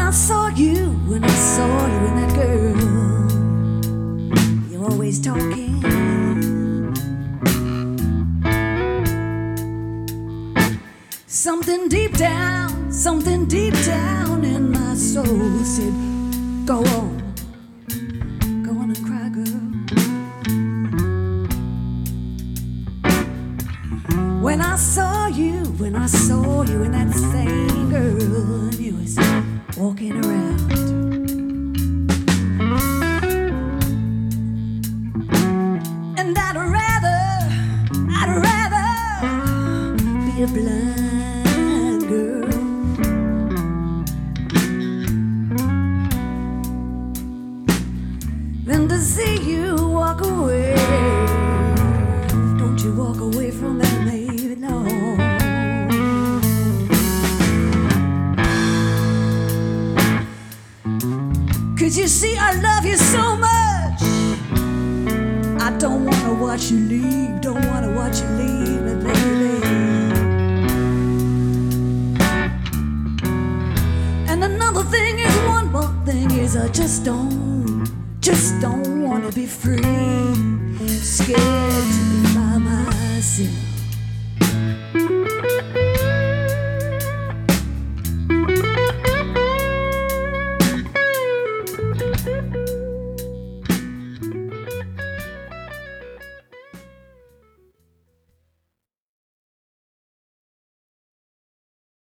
I saw you, when I saw you and that girl, you're always talking. Something deep down in my soul said, go on and cry, girl. When I saw you and that same girl, and you was walking around. And I'd rather be a blind girl than to see you walk away. Don't you walk away from that, baby, no. Cause you see, I love you so much, I don't wanna watch you leave, don't wanna watch you leave me, baby. And another thing is, one more thing is, I just don't wanna be free.